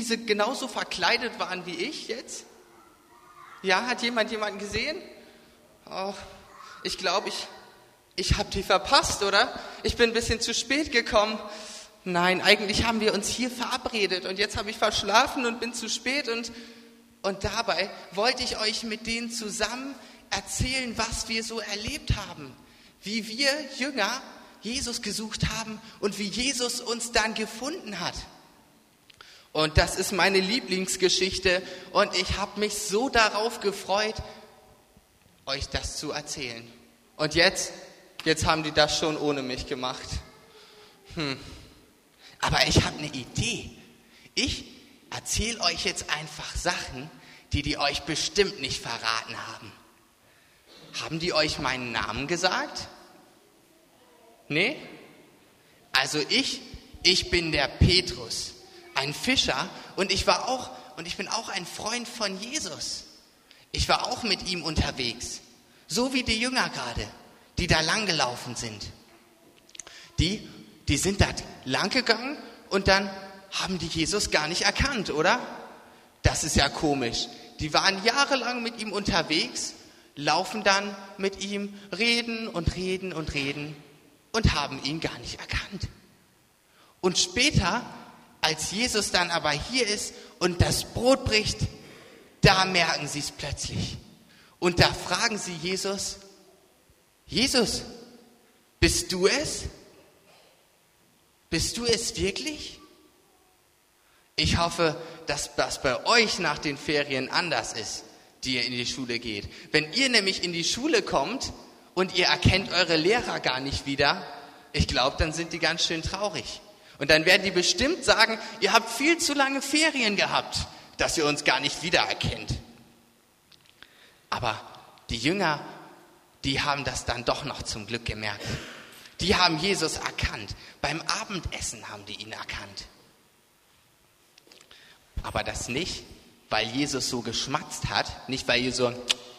sie genauso verkleidet waren wie ich jetzt? Ja, hat jemanden gesehen? Oh, ich glaube, ich habe die verpasst, oder? Ich bin ein bisschen zu spät gekommen. Nein, eigentlich haben wir uns hier verabredet und jetzt habe ich verschlafen und bin zu spät und dabei wollte ich euch mit denen zusammen erzählen, was wir so erlebt haben. Wie wir Jünger Jesus gesucht haben und wie Jesus uns dann gefunden hat. Und das ist meine Lieblingsgeschichte und ich habe mich so darauf gefreut, euch das zu erzählen. Und jetzt haben die das schon ohne mich gemacht. Aber ich habe eine Idee. Ich erzähle euch jetzt einfach Sachen, die euch bestimmt nicht verraten haben. Haben die euch meinen Namen gesagt? Nee? Also ich bin der Petrus, ein Fischer und ich bin auch ein Freund von Jesus. Ich war auch mit ihm unterwegs, so wie die Jünger gerade, die da lang gelaufen sind. Die sind da lang gegangen und dann haben die Jesus gar nicht erkannt, oder? Das ist ja komisch. Die waren jahrelang mit ihm unterwegs, laufen dann mit ihm, reden und haben ihn gar nicht erkannt. Und später, als Jesus dann aber hier ist und das Brot bricht, da merken sie es plötzlich. Und da fragen sie Jesus, Jesus, bist du es? Bist du es wirklich? Ich hoffe, dass das bei euch nach den Ferien anders ist, die ihr in die Schule geht. Wenn ihr nämlich in die Schule kommt und ihr erkennt eure Lehrer gar nicht wieder, ich glaube, dann sind die ganz schön traurig. Und dann werden die bestimmt sagen, ihr habt viel zu lange Ferien gehabt, dass ihr uns gar nicht wiedererkennt. Aber die Jünger, die haben das dann doch noch zum Glück gemerkt. Die haben Jesus erkannt. Beim Abendessen haben die ihn erkannt. Aber das nicht, weil Jesus so geschmatzt hat, nicht weil Jesus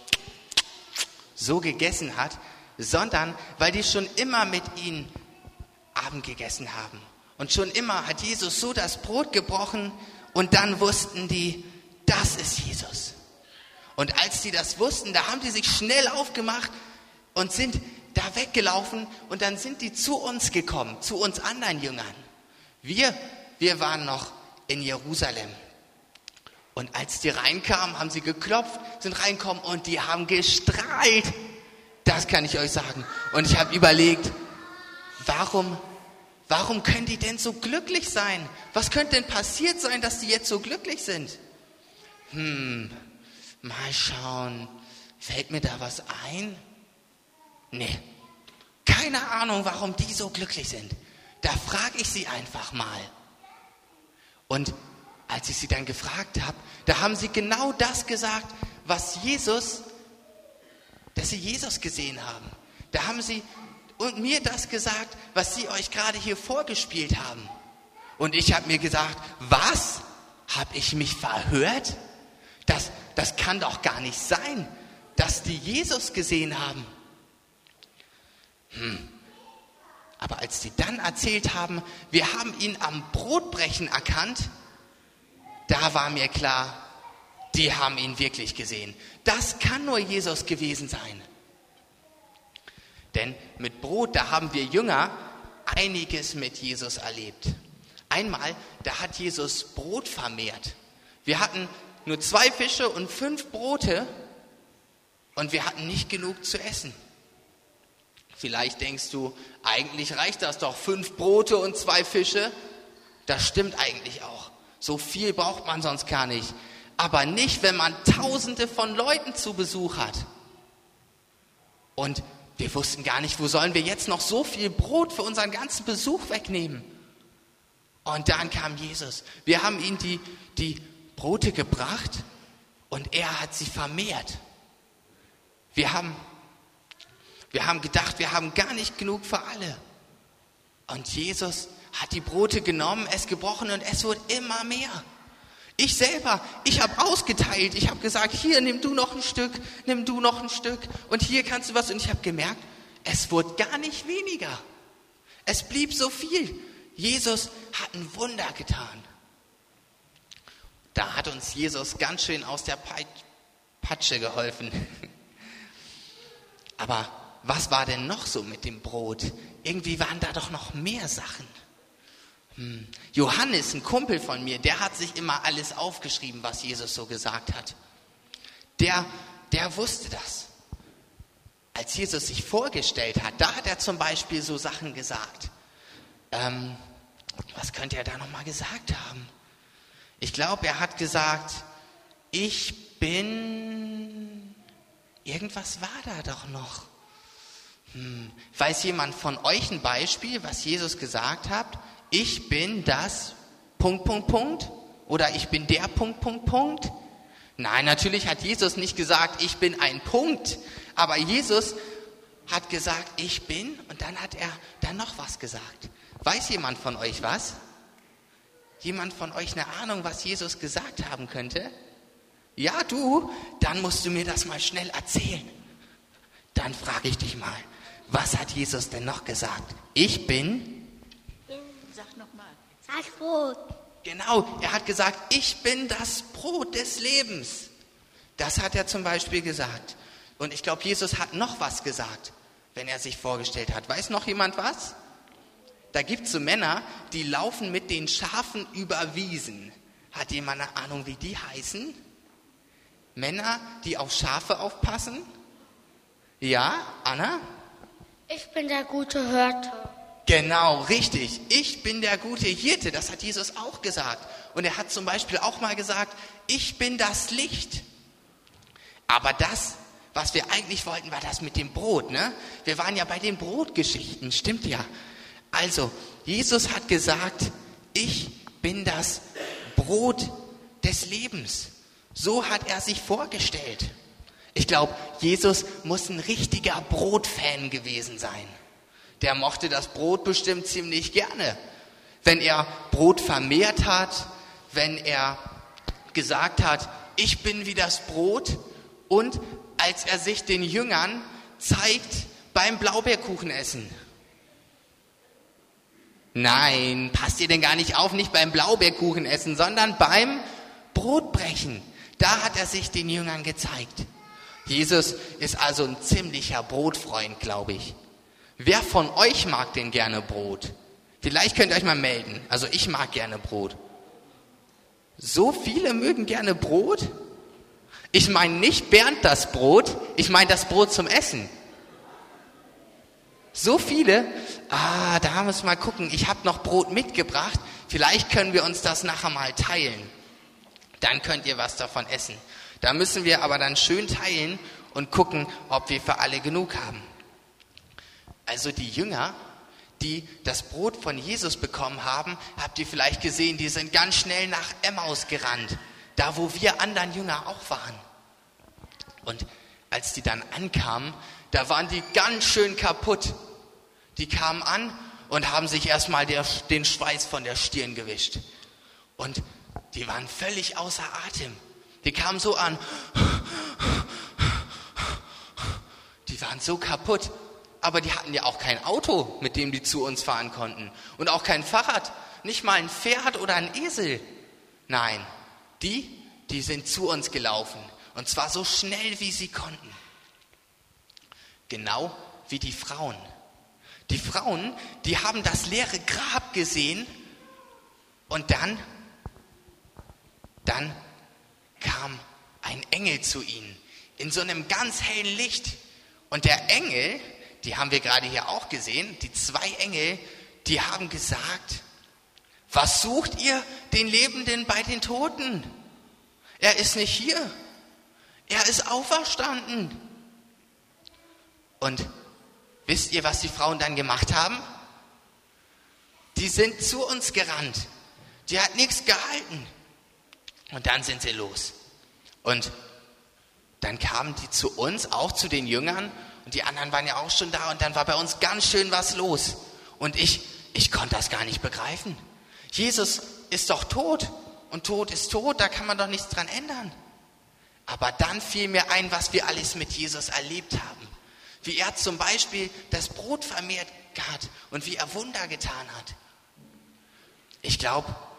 so gegessen hat, sondern weil die schon immer mit ihnen Abend gegessen haben. Und schon immer hat Jesus so das Brot gebrochen und dann wussten die, das ist Jesus. Und als die das wussten, da haben die sich schnell aufgemacht und sind da weggelaufen und dann sind die zu uns gekommen, zu uns anderen Jüngern. Wir waren noch in Jerusalem. Und als die reinkamen, haben sie geklopft, sind reingekommen und die haben gestrahlt. Das kann ich euch sagen. Und ich habe überlegt, warum können die denn so glücklich sein? Was könnte denn passiert sein, dass die jetzt so glücklich sind? Mal schauen. Fällt mir da was ein? Nee. Keine Ahnung, warum die so glücklich sind. Da frage ich sie einfach mal. Und als ich sie dann gefragt habe, da haben sie genau das gesagt, dass sie Jesus gesehen haben. Da haben sie und mir das gesagt, was sie euch gerade hier vorgespielt haben. Und ich habe mir gesagt, was? Habe ich mich verhört? Das kann doch gar nicht sein, dass die Jesus gesehen haben. Aber als sie dann erzählt haben, wir haben ihn am Brotbrechen erkannt, da war mir klar, die haben ihn wirklich gesehen. Das kann nur Jesus gewesen sein. Denn mit Brot, da haben wir Jünger einiges mit Jesus erlebt. Einmal, da hat Jesus Brot vermehrt. Wir hatten nur 2 Fische und 5 Brote und wir hatten nicht genug zu essen. Vielleicht denkst du, eigentlich reicht das doch, 5 Brote und 2 Fische. Das stimmt eigentlich auch. So viel braucht man sonst gar nicht. Aber nicht, wenn man Tausende von Leuten zu Besuch hat. Und wir wussten gar nicht, wo sollen wir jetzt noch so viel Brot für unseren ganzen Besuch wegnehmen. Und dann kam Jesus. Wir haben ihm die Brote gebracht und er hat sie vermehrt. Wir haben gedacht, wir haben gar nicht genug für alle. Und Jesus hat die Brote genommen, es gebrochen und es wurde immer mehr. Ich habe ausgeteilt. Ich habe gesagt, hier, nimm du noch ein Stück und hier kannst du was. Und ich habe gemerkt, es wurde gar nicht weniger. Es blieb so viel. Jesus hat ein Wunder getan. Da hat uns Jesus ganz schön aus der Patsche geholfen. Aber was war denn noch so mit dem Brot? Irgendwie waren da doch noch mehr Sachen. Johannes, ein Kumpel von mir, der hat sich immer alles aufgeschrieben, was Jesus so gesagt hat. Der wusste das. Als Jesus sich vorgestellt hat, da hat er zum Beispiel so Sachen gesagt. Was könnte er da nochmal gesagt haben? Ich glaube, er hat gesagt, ich bin... Irgendwas war da doch noch. Weiß jemand von euch ein Beispiel, was Jesus gesagt hat? Ich bin das... ... Oder ich bin der ... Nein, natürlich hat Jesus nicht gesagt, ich bin ein Punkt. Aber Jesus hat gesagt, ich bin, und dann hat er dann noch was gesagt. Weiß jemand von euch was? Jemand von euch eine Ahnung, was Jesus gesagt haben könnte? Ja, du? Dann musst du mir das mal schnell erzählen. Dann frage ich dich mal, was hat Jesus denn noch gesagt? Ich bin... Sag nochmal. Sag Brot. Genau, er hat gesagt, ich bin das Brot des Lebens. Das hat er zum Beispiel gesagt. Und ich glaube, Jesus hat noch was gesagt, wenn er sich vorgestellt hat. Weiß noch jemand was? Da gibt es so Männer, die laufen mit den Schafen über Wiesen. Hat jemand eine Ahnung, wie die heißen? Männer, die auf Schafe aufpassen? Ja, Anna? Ich bin der gute Hirte. Genau, richtig. Ich bin der gute Hirte. Das hat Jesus auch gesagt. Und er hat zum Beispiel auch mal gesagt, ich bin das Licht. Aber das, was wir eigentlich wollten, war das mit dem Brot, ne? Wir waren ja bei den Brotgeschichten, stimmt ja. Also, Jesus hat gesagt, ich bin das Brot des Lebens. So hat er sich vorgestellt. Ich glaube, Jesus muss ein richtiger Brotfan gewesen sein. Der mochte das Brot bestimmt ziemlich gerne. Wenn er Brot vermehrt hat, wenn er gesagt hat, ich bin wie das Brot, und als er sich den Jüngern zeigt beim Blaubeerkuchenessen. Nein, passt ihr denn gar nicht auf, nicht beim Blaubeerkuchenessen, sondern beim Brotbrechen. Da hat er sich den Jüngern gezeigt. Jesus ist also ein ziemlicher Brotfreund, glaube ich. Wer von euch mag denn gerne Brot? Vielleicht könnt ihr euch mal melden. Also ich mag gerne Brot. So viele mögen gerne Brot? Ich meine nicht Bernd das Brot, ich meine das Brot zum Essen. So viele? Da müssen wir mal gucken. Ich habe noch Brot mitgebracht. Vielleicht können wir uns das nachher mal teilen. Dann könnt ihr was davon essen. Da müssen wir aber dann schön teilen und gucken, ob wir für alle genug haben. Also die Jünger, die das Brot von Jesus bekommen haben, habt ihr vielleicht gesehen, die sind ganz schnell nach Emmaus gerannt. Da, wo wir anderen Jünger auch waren. Und als die dann ankamen, da waren die ganz schön kaputt. Die kamen an und haben sich erstmal den Schweiß von der Stirn gewischt. Und die waren völlig außer Atem. Die kamen so an. Die waren so kaputt. Aber die hatten ja auch kein Auto, mit dem die zu uns fahren konnten. Und auch kein Fahrrad. Nicht mal ein Pferd oder ein Esel. Nein, die sind zu uns gelaufen. Und zwar so schnell, wie sie konnten. Genau wie die Frauen. Die Frauen, die haben das leere Grab gesehen. Und dann kam ein Engel zu ihnen. In so einem ganz hellen Licht. Und der Engel, die haben wir gerade hier auch gesehen, die 2 Engel, die haben gesagt, was sucht ihr den Lebenden bei den Toten? Er ist nicht hier. Er ist auferstanden. Und wisst ihr, was die Frauen dann gemacht haben? Die sind zu uns gerannt. Die hat nichts gehalten. Und dann sind sie los. Und dann kamen die zu uns, auch zu den Jüngern. Und die anderen waren ja auch schon da. Und dann war bei uns ganz schön was los. Und ich konnte das gar nicht begreifen. Jesus ist doch tot. Und Tod ist tot, da kann man doch nichts dran ändern. Aber dann fiel mir ein, was wir alles mit Jesus erlebt haben. Wie er zum Beispiel das Brot vermehrt hat und wie er Wunder getan hat. Ich glaube,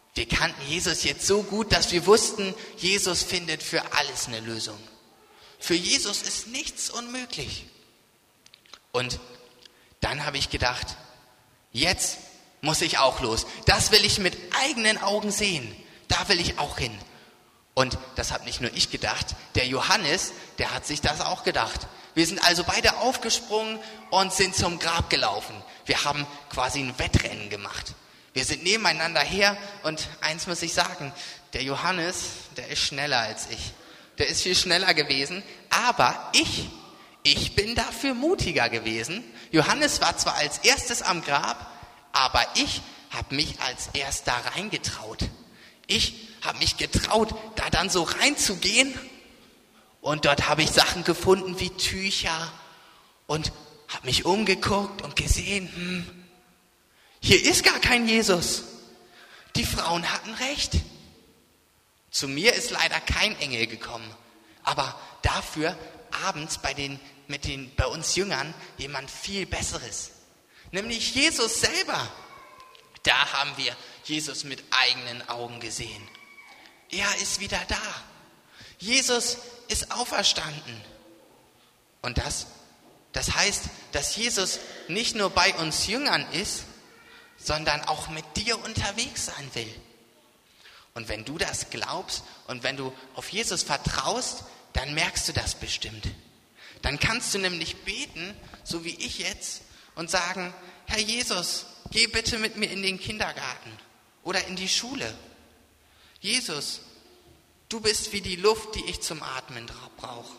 Wir kannten Jesus jetzt so gut, dass wir wussten, Jesus findet für alles eine Lösung. Für Jesus ist nichts unmöglich. Und dann habe ich gedacht, jetzt muss ich auch los. Das will ich mit eigenen Augen sehen. Da will ich auch hin. Und das habe nicht nur ich gedacht, der Johannes, der hat sich das auch gedacht. Wir sind also beide aufgesprungen und sind zum Grab gelaufen. Wir haben quasi ein Wettrennen gemacht. Wir sind nebeneinander her und eins muss ich sagen, der Johannes, der ist schneller als ich. Der ist viel schneller gewesen, aber ich bin dafür mutiger gewesen. Johannes war zwar als erstes am Grab, aber ich habe mich als erster reingetraut. Ich habe mich getraut, da dann so reinzugehen. Und dort habe ich Sachen gefunden wie Tücher und habe mich umgeguckt und gesehen, hier ist gar kein Jesus. Die Frauen hatten recht. Zu mir ist leider kein Engel gekommen, aber dafür abends bei uns Jüngern jemand viel Besseres. Nämlich Jesus selber. Da haben wir Jesus mit eigenen Augen gesehen. Er ist wieder da. Jesus ist auferstanden. Und das heißt, dass Jesus nicht nur bei uns Jüngern ist, sondern auch mit dir unterwegs sein will. Und wenn du das glaubst und wenn du auf Jesus vertraust, dann merkst du das bestimmt. Dann kannst du nämlich beten, so wie ich jetzt, und sagen, Herr Jesus, geh bitte mit mir in den Kindergarten oder in die Schule. Jesus, du bist wie die Luft, die ich zum Atmen brauche.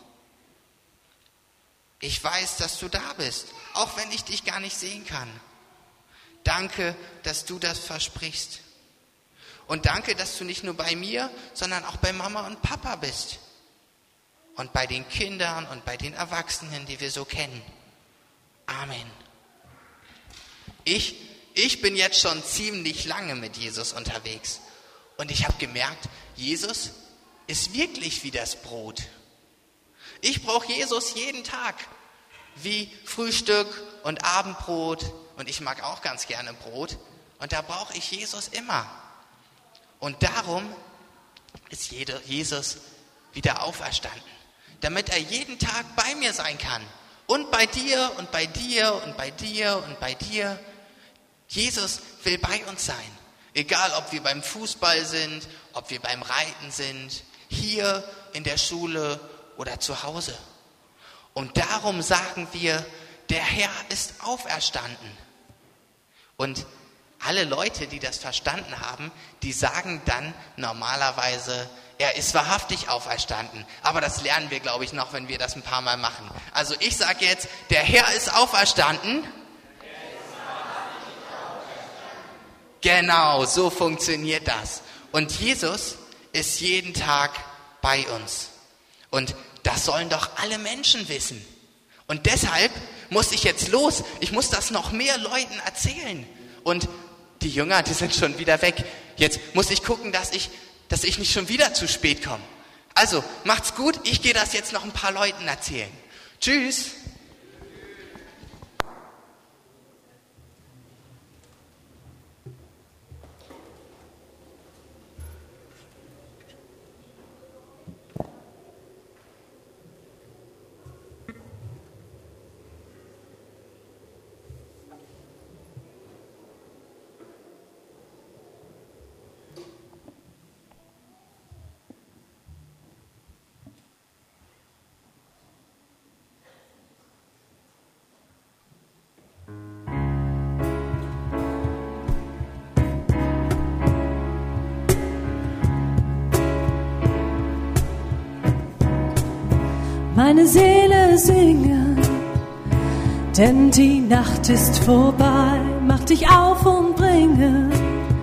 Ich weiß, dass du da bist, auch wenn ich dich gar nicht sehen kann. Danke, dass du das versprichst. Und danke, dass du nicht nur bei mir, sondern auch bei Mama und Papa bist. Und bei den Kindern und bei den Erwachsenen, die wir so kennen. Amen. Ich bin jetzt schon ziemlich lange mit Jesus unterwegs. Und ich habe gemerkt, Jesus ist wirklich wie das Brot. Ich brauche Jesus jeden Tag. Wie Frühstück und Abendbrot. Und ich mag auch ganz gerne Brot. Und da brauche ich Jesus immer. Und darum ist Jesus wieder auferstanden. Damit er jeden Tag bei mir sein kann. Und bei dir und bei dir und bei dir und bei dir. Jesus will bei uns sein. Egal, ob wir beim Fußball sind, ob wir beim Reiten sind, hier in der Schule oder zu Hause. Und darum sagen wir, der Herr ist auferstanden. Und alle Leute, die das verstanden haben, die sagen dann normalerweise, er ist wahrhaftig auferstanden. Aber das lernen wir, glaube ich, noch, wenn wir das ein paar Mal machen. Also ich sage jetzt, der Herr ist auferstanden. Genau, so funktioniert das. Und Jesus ist jeden Tag bei uns. Und das sollen doch alle Menschen wissen. Und deshalb muss ich jetzt los. Ich muss das noch mehr Leuten erzählen. Und die Jünger, die sind schon wieder weg. Jetzt muss ich gucken, dass ich nicht schon wieder zu spät komme. Also, macht's gut. Ich gehe das jetzt noch ein paar Leuten erzählen. Tschüss. Meine Seele singe, denn die Nacht ist vorbei. Mach dich auf und bringe